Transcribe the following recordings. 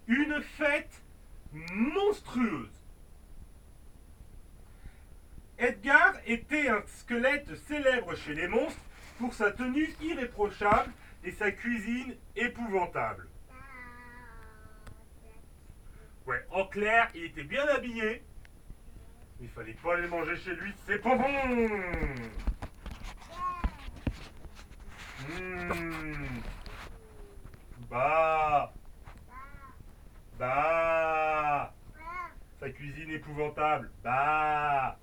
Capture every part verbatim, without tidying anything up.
Une fête monstrueuse. Edgar était un squelette célèbre chez les monstres pour sa tenue irréprochable et sa cuisine épouvantable. Ouais, en clair, il était bien habillé, mais il fallait pas aller manger chez lui, c'est pas bon. Mmh. Bah. Bah. Sa cuisine épouvantable. Bah.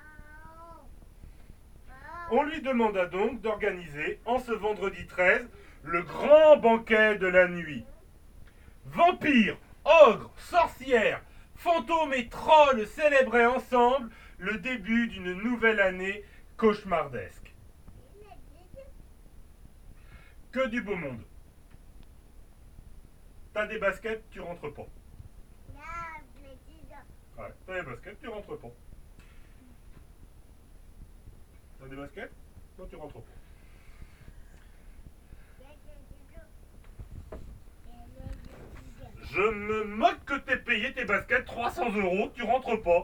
On lui demanda donc d'organiser, en ce vendredi treize, le grand banquet de la nuit. Vampires, ogres, sorcières, fantômes et trolls célébraient ensemble le début d'une nouvelle année cauchemardesque. Que du beau monde. T'as des baskets, tu rentres pas. Ouais, t'as des baskets, tu rentres pas. T'as des baskets? Non, tu rentres pas. Je me moque que t'aies payé tes baskets trois cents euros, tu rentres pas.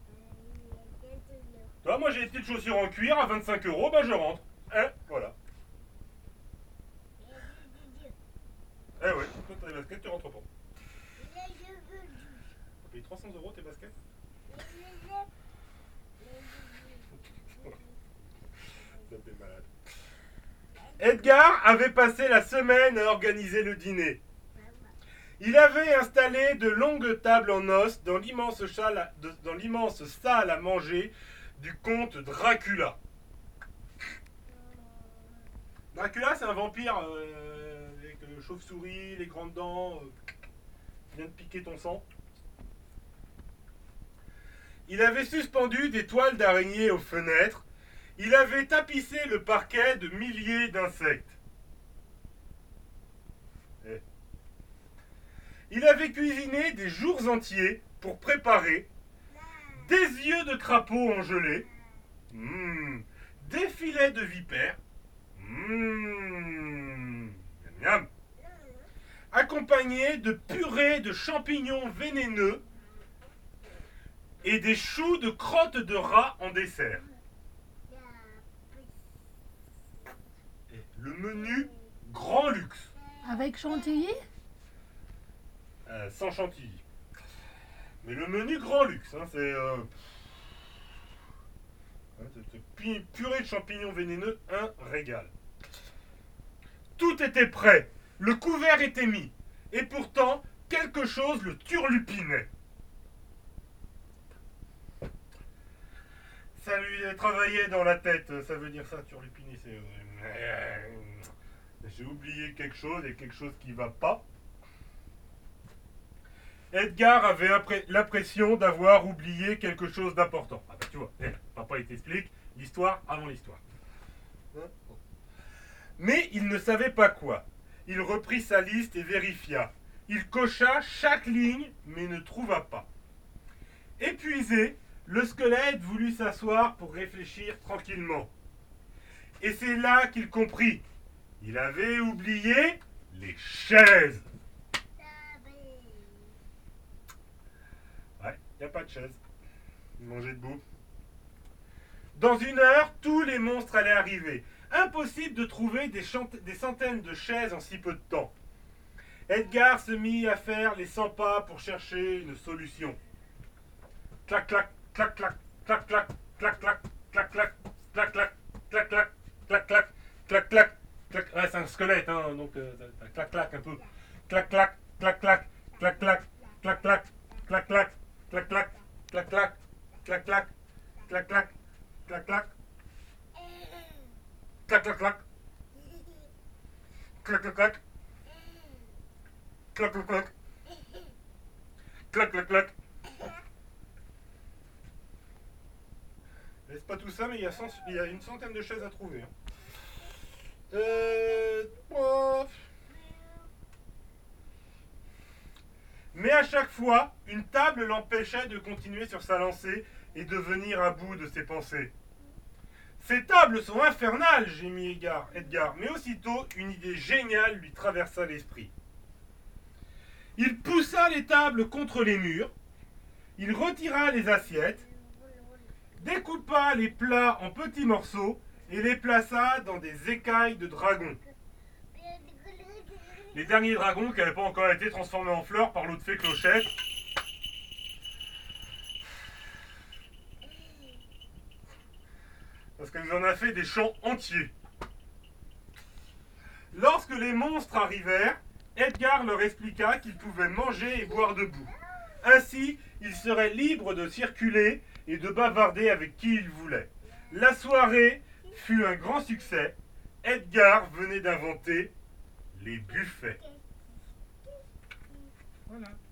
Toi, moi j'ai des petites chaussures en cuir à vingt-cinq euros, ben je rentre. Hein, voilà. Eh ouais, toi t'as des baskets, tu rentres pas. T'as payé trois cents euros tes baskets? Ça fait malade. Edgar avait passé la semaine à organiser le dîner. Il avait installé de longues tables en os dans l'immense salle, dans l'immense salle à manger du comte Dracula. Dracula, c'est un vampire euh, avec euh, chauve-souris, les grandes dents, euh, qui vient de piquer ton sang. Il avait suspendu des toiles d'araignée aux fenêtres. Il avait tapissé le parquet de milliers d'insectes. Eh. Il avait cuisiné des jours entiers pour préparer des yeux de crapaud en gelée, mmh, des filets de vipères, mmh, miam, miam, accompagnés de purées de champignons vénéneux et des choux de crottes de rat en dessert. Et le menu grand luxe. Avec chantilly? Euh, sans chantilly. Mais le menu grand luxe, hein, c'est, euh, c'est purée de champignons vénéneux, un régal. Tout était prêt, le couvert était mis, et pourtant quelque chose le turlupinait. Ça lui travaillait dans la tête, ça veut dire ça, turlupiner, c'est... J'ai oublié quelque chose, et quelque chose qui va pas. Edgar avait l'impression d'avoir oublié quelque chose d'important. Ah bah tu vois, papa il t'explique l'histoire avant l'histoire. Mais il ne savait pas quoi. Il reprit sa liste et vérifia. Il cocha chaque ligne, mais ne trouva pas. Épuisé, le squelette voulut s'asseoir pour réfléchir tranquillement. Et c'est là qu'il comprit. Il avait oublié les chaises. Ouais, il n'y a pas de chaise. Il mangeait debout. Dans une heure, tous les monstres allaient arriver. Impossible de trouver des, des centaines de chaises en si peu de temps. Edgar se mit à faire les cent pas pour chercher une solution. Clac, clac, clac, clac, clac, clac, clac, clac, clac, clac, clac, clac, clac, clac, clac, clac, clac, clac, clac. Ouais, c'est un squelette, hein, donc euh, clac, clac un peu. Clac, clac, clac, clac, clac, clac, clac, clac, clac, clac, clac, clac, clac, clac, clac, clac, clac, clac, clac, clac. Clac, clac, clac. Clac, clac, clac. Clac, clac, clac. Clac, clac, clac. C'est pas tout ça, mais il y, a cent, il y a une centaine de chaises à trouver. Hein. Euh... Oh. Mais à chaque fois, une table l'empêchait de continuer sur sa lancée et de venir à bout de ses pensées. Ces tables sont infernales, gémit Edgar, Edgar, mais aussitôt une idée géniale lui traversa l'esprit. Il poussa les tables contre les murs, il retira les assiettes, découpa les plats en petits morceaux et les plaça dans des écailles de dragons. Les derniers dragons qui n'avaient pas encore été transformés en fleurs par l'eau de fée Clochette. Parce qu'elle nous en a fait des champs entiers. Lorsque les monstres arrivèrent, Edgar leur expliqua qu'ils pouvaient manger et boire debout. Ainsi, ils seraient libres de circuler et de bavarder avec qui ils voulaient. La soirée fut un grand succès. Edgar venait d'inventer les buffets. Voilà.